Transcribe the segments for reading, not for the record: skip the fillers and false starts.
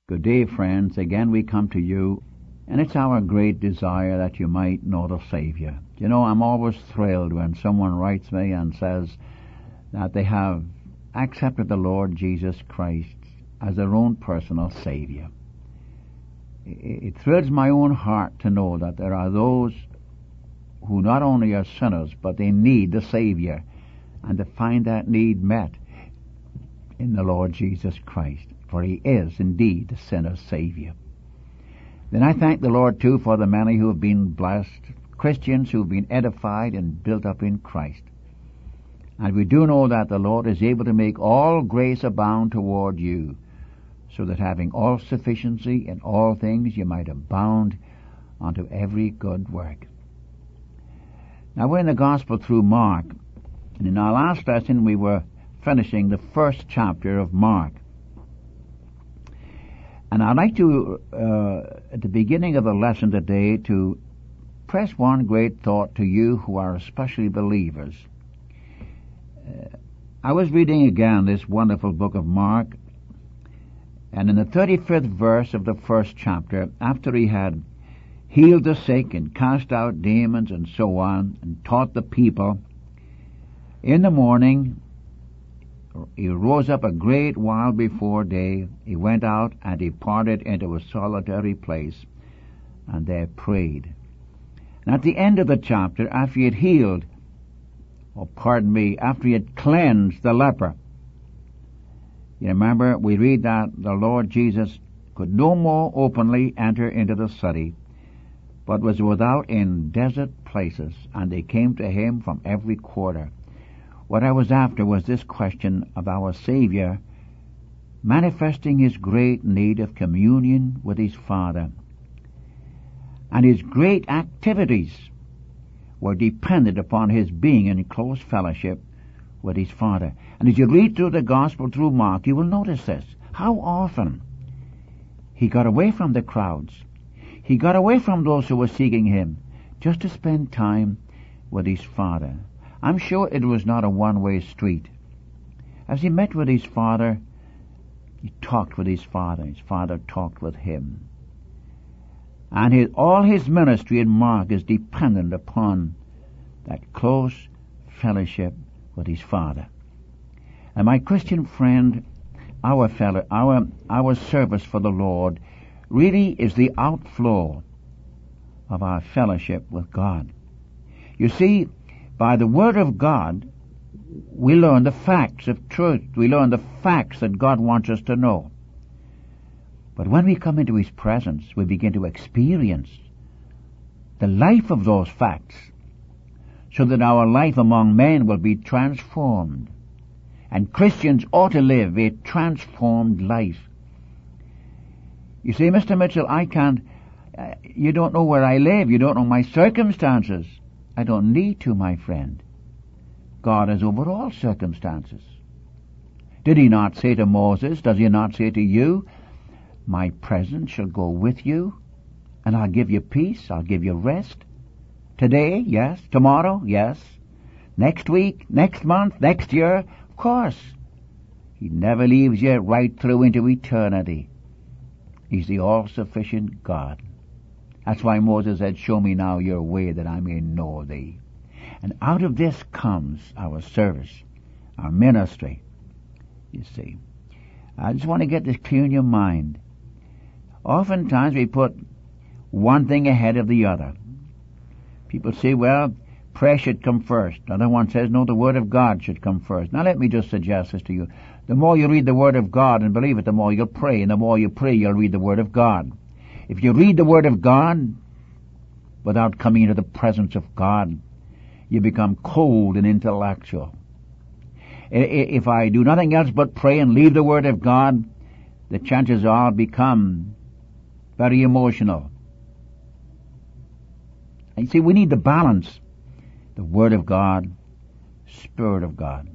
Good day, friends. Again we come to you, and it's our great desire that you might know the Savior. You know, I'm always thrilled when someone writes me and says that they have accepted the Lord Jesus Christ as their own personal Savior. It thrills my own heart to know that there are those who not only are sinners, but they need the Savior, and to find that need met in the Lord Jesus Christ. For he is indeed the sinner's Savior. Then I thank the Lord too for the many who have been blessed, Christians who have been edified and built up in Christ. And we do know that the Lord is able to make all grace abound toward you, so that having all sufficiency in all things you might abound unto every good work. Now we're in the Gospel through Mark, and in our last lesson we were finishing the first chapter of Mark. And I'd like to, at the beginning of the lesson today, to press one great thought to you who are especially believers. I was reading again this wonderful book of Mark, and in the 35th verse of the first chapter, after he had healed the sick and cast out demons and so on, and taught the people, in the morning he rose up a great while before day. He went out and departed into a solitary place, and there prayed. And at the end of the chapter, after he had healed, after he had cleansed the leper, you remember we read that the Lord Jesus could no more openly enter into the city, but was without in desert places, and they came to him from every quarter. What I was after was this question of our Savior manifesting his great need of communion with his Father. And his great activities were dependent upon his being in close fellowship with his Father. And as you read through the Gospel through Mark, you will notice this. How often he got away from the crowds. He got away from those who were seeking him just to spend time with his Father. I'm sure it was not a one-way street. As he met with his Father, he talked with his Father. His Father talked with him. And all his ministry in Mark is dependent upon that close fellowship with his Father. And my Christian friend, our service for the Lord really is the outflow of our fellowship with God. You see, by the Word of God, we learn the facts of truth. We learn the facts that God wants us to know. But when we come into his presence, we begin to experience the life of those facts, so that our life among men will be transformed. And Christians ought to live a transformed life. You see, Mr. Mitchell, you don't know where I live. You don't know my circumstances. I don't need to, my friend. God is over all circumstances. Did he not say to Moses, does he not say to you, my presence shall go with you, and I'll give you peace, I'll give you rest? Today, yes. Tomorrow, yes. Next week, next month, next year, of course. He never leaves you right through into eternity. He's the all-sufficient God. That's why Moses said, show me now your way that I may know thee. And out of this comes our service, our ministry, you see. I just want to get this clear in your mind. Oftentimes we put one thing ahead of the other. People say, well, prayer should come first. Another one says, no, the Word of God should come first. Now let me just suggest this to you. The more you read the Word of God and believe it, the more you'll pray. And the more you pray, you'll read the Word of God. If you read the Word of God without coming into the presence of God, you become cold and intellectual. If I do nothing else but pray and leave the Word of God, the chances are I'll become very emotional. And you see, we need the balance. The Word of God, Spirit of God.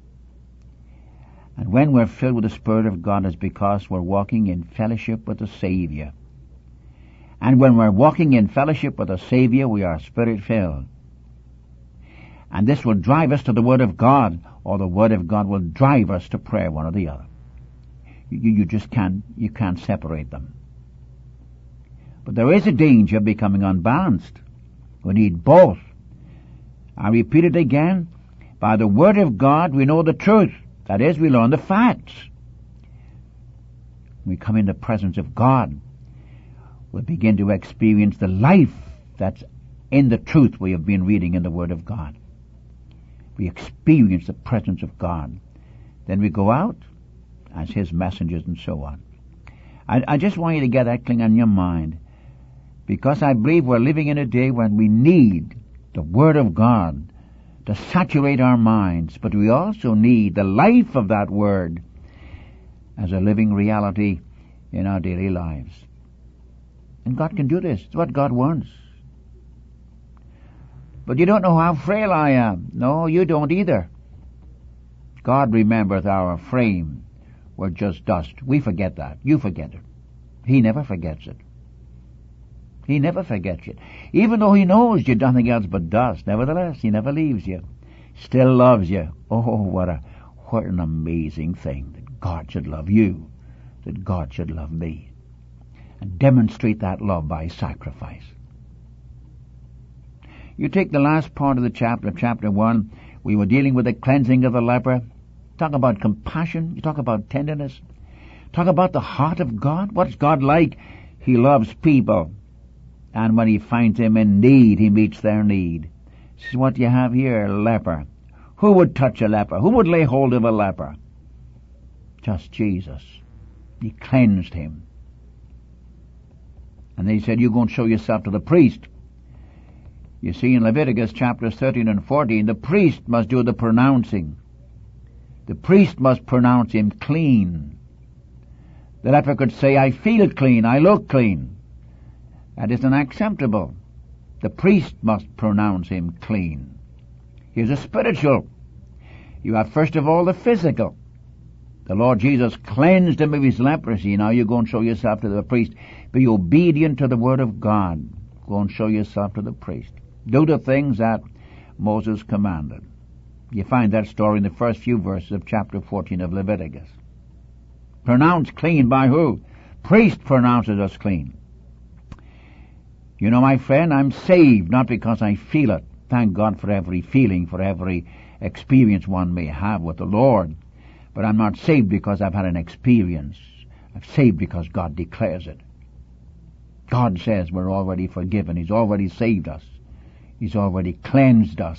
And when we're filled with the Spirit of God, it's because we're walking in fellowship with the Savior. And when we're walking in fellowship with the Savior, we are Spirit-filled. And this will drive us to the Word of God, or the Word of God will drive us to prayer, one or the other. You just you can't separate them. But there is a danger of becoming unbalanced. We need both. I repeat it again. By the Word of God we know the truth. That is, we learn the facts. We come in the presence of God. We begin to experience the life that's in the truth we have been reading in the Word of God. We experience the presence of God. Then we go out as His messengers and so on. I just want you to get that clean on your mind, because I believe we're living in a day when we need the Word of God to saturate our minds, but we also need the life of that Word as a living reality in our daily lives. And God can do this. It's what God wants. But you don't know how frail I am. No, you don't either. God remembereth our frame. We're just dust. We forget that. You forget it. He never forgets it. He never forgets it. Even though He knows you're nothing else but dust, nevertheless, He never leaves you. Still loves you. Oh, what an amazing thing that God should love you, that God should love me, and demonstrate that love by sacrifice. You take the last part of the chapter 1, we were dealing with the cleansing of the leper. Talk about compassion. You talk about tenderness. Talk about the heart of God. What's God like? He loves people. And when He finds them in need, He meets their need. This is what you have here, a leper. Who would touch a leper? Who would lay hold of a leper? Just Jesus. He cleansed him. And then He said, you go and show yourself to the priest. You see, in Leviticus chapters 13 and 14, the priest must do the pronouncing. The priest must pronounce him clean. The leper could say, I feel clean, I look clean. That is unacceptable. The priest must pronounce him clean. Here's a spiritual. You have first of all the physical. The Lord Jesus cleansed him of his leprosy. Now you go and show yourself to the priest. Be obedient to the Word of God. Go and show yourself to the priest. Do the things that Moses commanded. You find that story in the first few verses of chapter 14 of Leviticus. Pronounced clean by who? Priest pronounces us clean. You know, my friend, I'm saved not because I feel it. Thank God for every feeling, for every experience one may have with the Lord. But I'm not saved because I've had an experience. I'm saved because God declares it. God says we're already forgiven. He's already saved us. He's already cleansed us.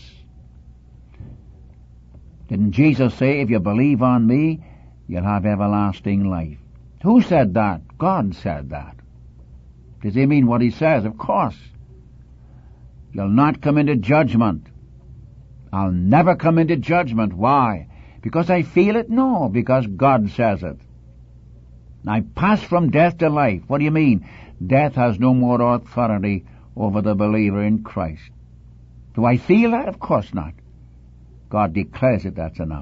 Didn't Jesus say, if you believe on me, you'll have everlasting life? Who said that? God said that. Does He mean what He says? Of course. You'll not come into judgment. I'll never come into judgment. Why? Because I feel it? No, because God says it. I pass from death to life. What do you mean? Death has no more authority over the believer in Christ. Do I feel that? Of course not. God declares it, that's enough.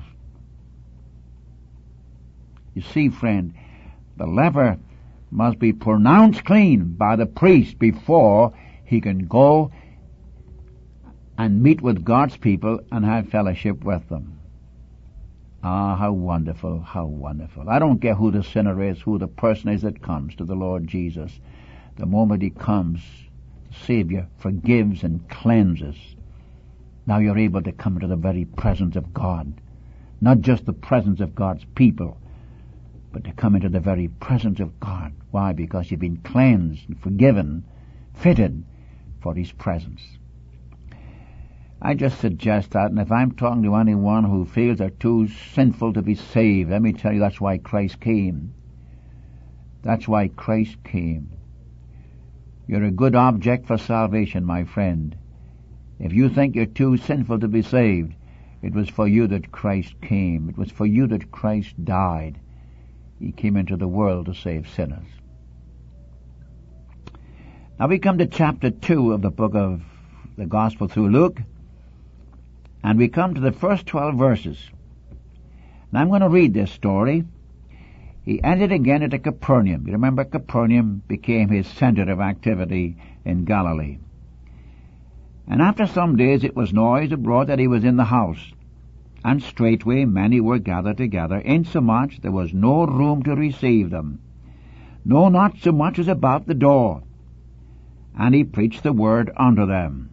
You see, friend, the leper must be pronounced clean by the priest before he can go and meet with God's people and have fellowship with them. Ah, how wonderful, how wonderful. I don't care who the sinner is, who the person is that comes to the Lord Jesus. The moment he comes, the Savior forgives and cleanses. Now you're able to come into the very presence of God. Not just the presence of God's people, but to come into the very presence of God. Why? Because you've been cleansed and forgiven, fitted for His presence. I just suggest that, and if I'm talking to anyone who feels they're too sinful to be saved, let me tell you that's why Christ came. That's why Christ came. You're a good object for salvation, my friend. If you think you're too sinful to be saved, it was for you that Christ came. It was for you that Christ died. He came into the world to save sinners. Now we come to chapter 2 of the book of the Gospel through Luke, and we come to the first 12 verses. Now I'm going to read this story. He entered again into Capernaum. You remember Capernaum became his center of activity in Galilee. And after some days it was noised abroad that he was in the house. And straightway many were gathered together, insomuch there was no room to receive them, no, not so much as about the door. And he preached the word unto them.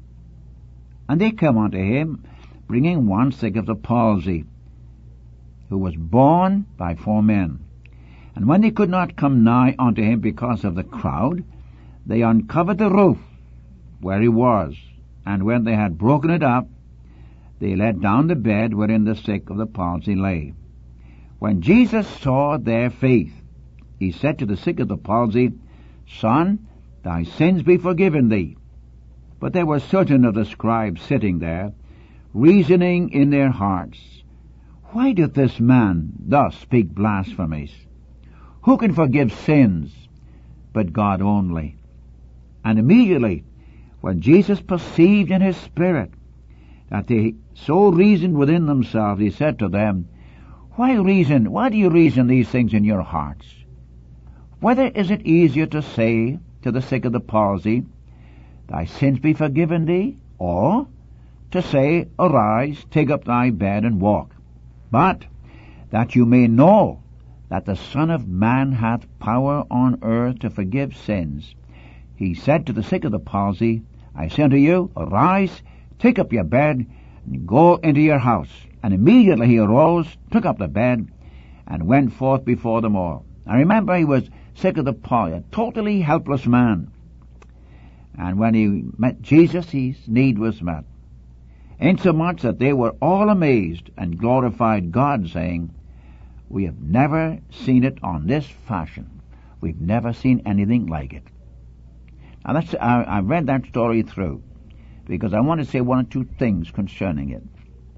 And they come unto him, bringing one sick of the palsy, who was borne by 4 men. And when they could not come nigh unto him because of the crowd, they uncovered the roof where he was. And when they had broken it up, they let down the bed wherein the sick of the palsy lay. When Jesus saw their faith, he said to the sick of the palsy, Son, thy sins be forgiven thee. But there were certain of the scribes sitting there, reasoning in their hearts, Why doth this man thus speak blasphemies? Who can forgive sins but God only? And immediately, when Jesus perceived in his spirit that they so reasoned within themselves, he said to them, Why do you reason these things in your hearts? Whether is it easier to say to the sick of the palsy, Thy sins be forgiven thee, or to say, Arise, take up thy bed and walk? But that you may know that the Son of Man hath power on earth to forgive sins, he said to the sick of the palsy, I say unto you, Arise, take up your bed, and go into your house. And immediately he arose, took up the bed, and went forth before them all. Now remember, he was sick of the palsy, a totally helpless man. And when he met Jesus, his need was met, insomuch that they were all amazed and glorified God, saying, We have never seen it on this fashion. We've never seen anything like it. Now I read that story through, because I want to say 1 or 2 things concerning it.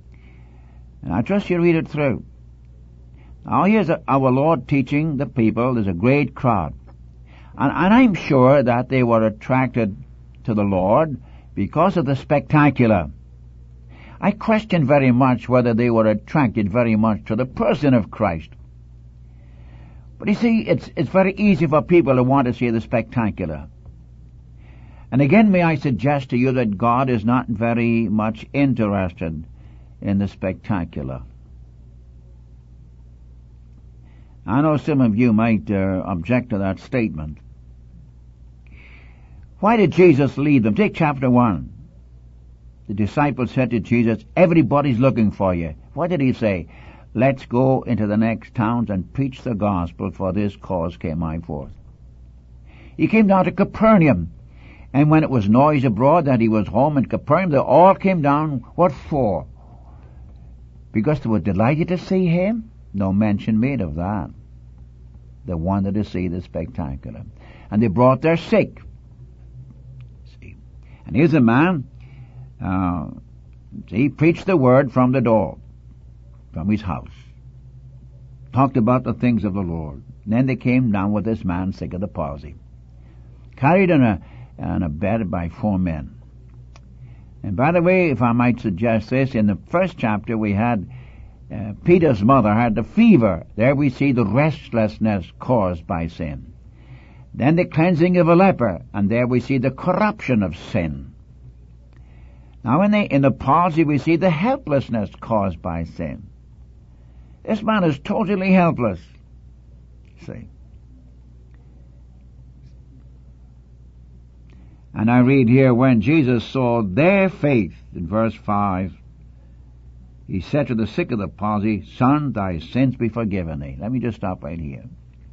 And I trust you read it through. Now here's our Lord teaching the people. There's a great crowd. And I'm sure that they were attracted to the Lord because of the spectacular. I question very much whether they were attracted very much to the person of Christ. But you see, it's very easy for people to want to see the spectacular. And again, may I suggest to you that God is not very much interested in the spectacular. I know some of you might object to that statement. Why did Jesus lead them? Take chapter 1. The disciples said to Jesus, Everybody's looking for you. What did he say? Let's go into the next towns and preach the gospel, for this cause came I forth. He came down to Capernaum, and when it was noise abroad that he was home in Capernaum, they all came down. What for? Because they were delighted to see him? No mention made of that. They wanted to see the spectacular. And they brought their sick. See? And here's a man, he preached the word from the door, from his house. Talked about the things of the Lord. And then they came down with this man sick of the palsy, carried in a bed by 4 men. And by the way, if I might suggest this, in the first chapter we had Peter's mother had the fever. There we see the restlessness caused by sin. Then the cleansing of a leper, and there we see the corruption of sin. Now in the palsy we see the helplessness caused by sin. This man is totally helpless. See. And I read here, when Jesus saw their faith, in verse 5, he said to the sick of the palsy, Son, thy sins be forgiven thee. Let me just stop right here.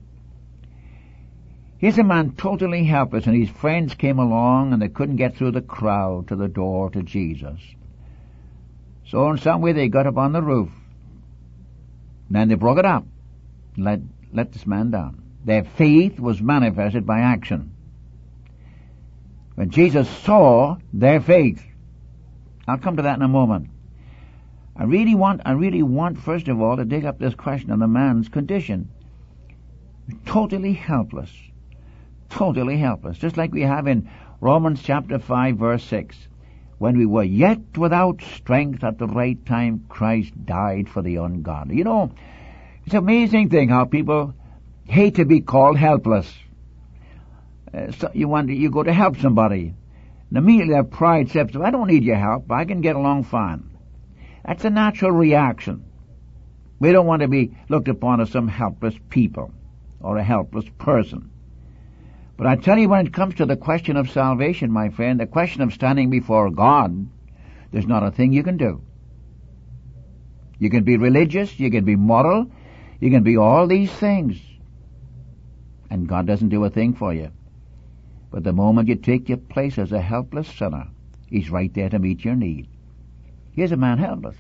Here's a man totally helpless, and his friends came along, and they couldn't get through the crowd to the door to Jesus. So in some way they got up on the roof. Then they broke it up, let this man down. Their faith was manifested by action. When Jesus saw their faith, I'll come to that in a moment. I really want first of all to dig up this question of the man's condition. Totally helpless. Totally helpless. Just like we have in Romans chapter 5 verse 6. When we were yet without strength, at the right time Christ died for the ungodly. You know, it's an amazing thing how people hate to be called helpless. So you go to help somebody, and immediately their pride steps up. I don't need your help. I can get along fine. That's a natural reaction. We don't want to be looked upon as some helpless people or a helpless person. But I tell you, when it comes to the question of salvation, my friend, the question of standing before God, there's not a thing you can do. You can be religious, you can be moral, you can be all these things, and God doesn't do a thing for you. But the moment you take your place as a helpless sinner, He's right there to meet your need. Here's a man helpless.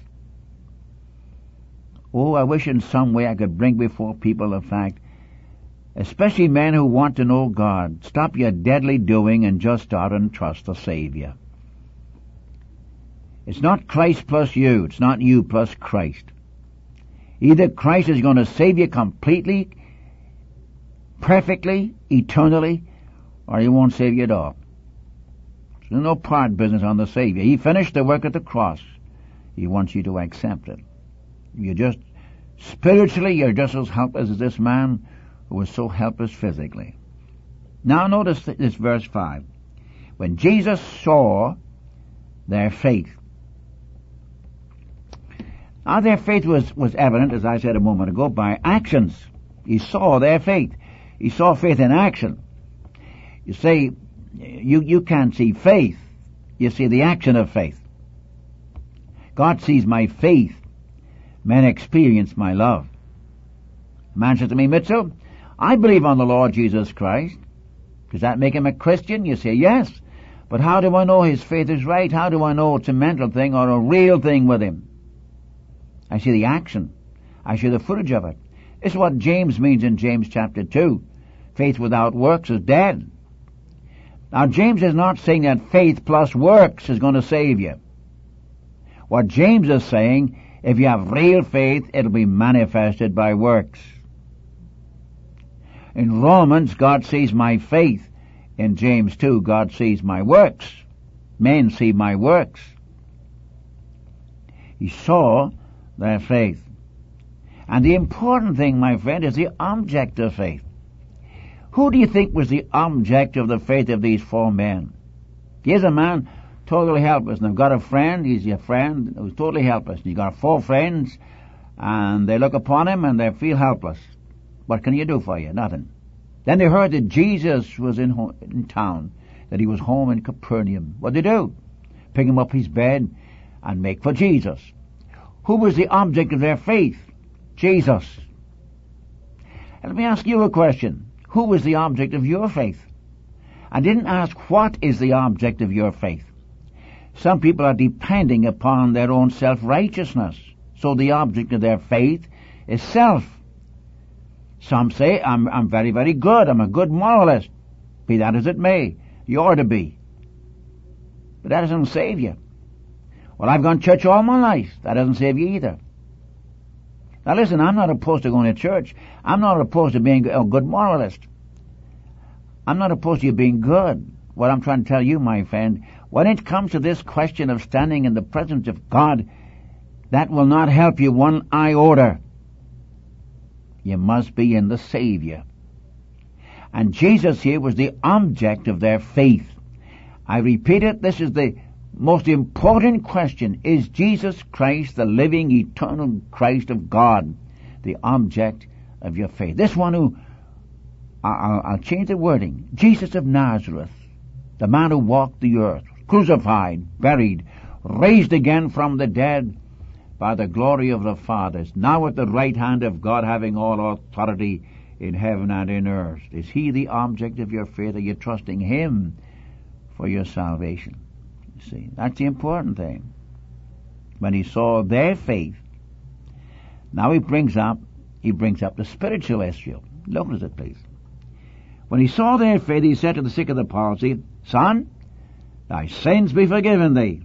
Oh, I wish in some way I could bring before people the fact, especially men who want to know God, stop your deadly doing and just start and trust the Savior. It's not Christ plus you. It's not you plus Christ. Either Christ is going to save you completely, perfectly, eternally, or He won't save you at all. There's no part business on the Savior. He finished the work at the cross. He wants you to accept it. Spiritually, you're just as helpless as this man who was so helpless physically. Now notice this verse 5. When Jesus saw their faith. Now their faith was evident, as I said a moment ago, by actions. He saw their faith. He saw faith in action. You say, you can't see faith. You see the action of faith. God sees my faith. Men experience my love. A man says to me, Mitchell, I believe on the Lord Jesus Christ. Does that make him a Christian? You say, yes. But how do I know his faith is right? How do I know it's a mental thing or a real thing with him? I see the action. I see the footage of it. It's what James means in James chapter 2. Faith without works is dead. Now James is not saying that faith plus works is going to save you. What James is saying, if you have real faith, it'll be manifested by works. In Romans, God sees my faith. In James 2, God sees my works. Men see my works. He saw their faith. And the important thing, my friend, is the object of faith. Who do you think was the object of the faith of these four men? Here's a man totally helpless. And I've got a friend, he's your friend, who's totally helpless. And you've got four friends, and they look upon him and they feel helpless. What can you do for you? Nothing. Then they heard that Jesus was in town, that he was home in Capernaum. What did they do? Pick him up his bed and make for Jesus. Who was the object of their faith? Jesus. And let me ask you a question. Who was the object of your faith? I didn't ask what is the object of your faith. Some people are depending upon their own self-righteousness. So the object of their faith is self. Some say, I'm very, very good. I'm a good moralist. Be that as it may. You ought to be. But that doesn't save you. Well, I've gone to church all my life. That doesn't save you either. Now listen, I'm not opposed to going to church. I'm not opposed to being a good moralist. I'm not opposed to you being good. What I'm trying to tell you, my friend, when it comes to this question of standing in the presence of God, that will not help you one iota. You must be in the Savior. And Jesus here was the object of their faith. I repeat it, this is the most important question. Is Jesus Christ, the living, eternal Christ of God, the object of your faith? This one who, I'll change the wording, Jesus of Nazareth, the man who walked the earth, crucified, buried, raised again from the dead by the glory of the Father, now at the right hand of God, having all authority in heaven and in earth. Is he the object of your faith? Are you trusting him for your salvation? You see, that's the important thing. When he saw their faith, now he brings up the spiritual issue. Look at it, please. When he saw their faith, he said to the sick of the palsy, Son, thy sins be forgiven thee.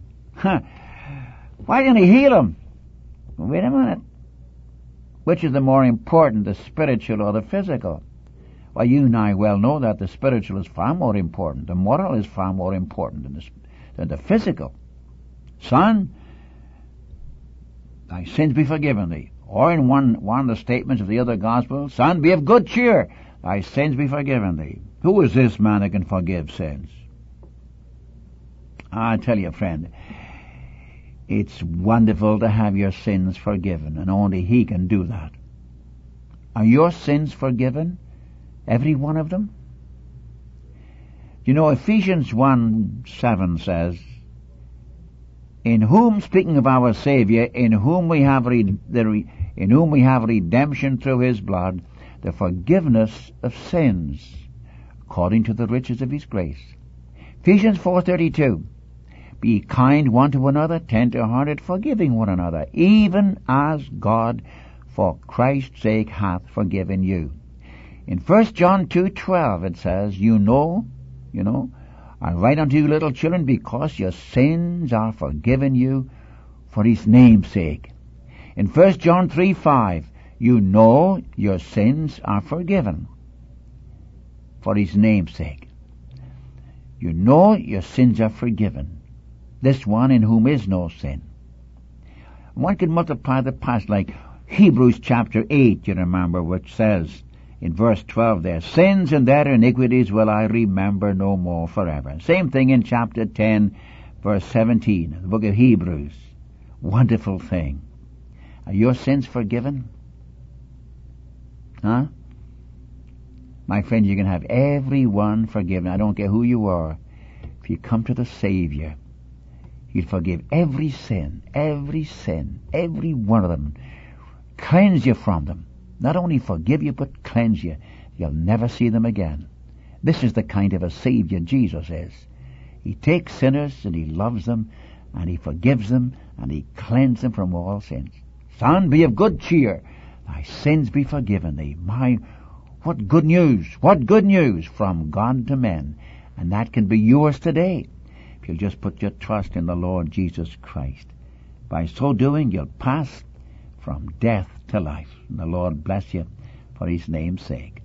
Why didn't he heal him? Well, wait a minute. Which is the more important, the spiritual or the physical? Well, you and I well know that the spiritual is far more important. The moral is far more important than the physical. Son, thy sins be forgiven thee. Or in one of the statements of the other gospel, Son, be of good cheer. Thy sins be forgiven thee. Who is this man that can forgive sins? I tell you, friend, It's wonderful to have your sins forgiven, and only He can do that. Are your sins forgiven? Every one of them? You know, Ephesians 1:7 says, in whom, speaking of our Savior, in whom we have redemption through His blood, the forgiveness of sins, according to the riches of His grace. Ephesians 4:32, be kind one to another, tender-hearted, forgiving one another, even as God for Christ's sake hath forgiven you. In 1 John 2:12 it says, you know, I write unto you, little children, because your sins are forgiven you for His name's sake. In 1 John 3:5, you know your sins are forgiven for His name's sake. You know your sins are forgiven. This one in whom is no sin. One could multiply the past, like Hebrews chapter 8, you remember, which says in verse 12 there, sins and their iniquities will I remember no more forever. Same thing in chapter 10, verse 17, the book of Hebrews. Wonderful thing. Are your sins forgiven? Huh? My friend, you can have every one forgiven. I don't care who you are. If you come to the Savior, He'll forgive every sin, every one of them. Cleanse you from them. Not only forgive you, but cleanse you. You'll never see them again. This is the kind of a Savior Jesus is. He takes sinners and He loves them, and He forgives them, and He cleanses them from all sins. Son, be of good cheer. Thy sins be forgiven thee. What good news from God to men. And that can be yours today, if you'll just put your trust in the Lord Jesus Christ. By so doing, you'll pass from death to life. And the Lord bless you for His name's sake.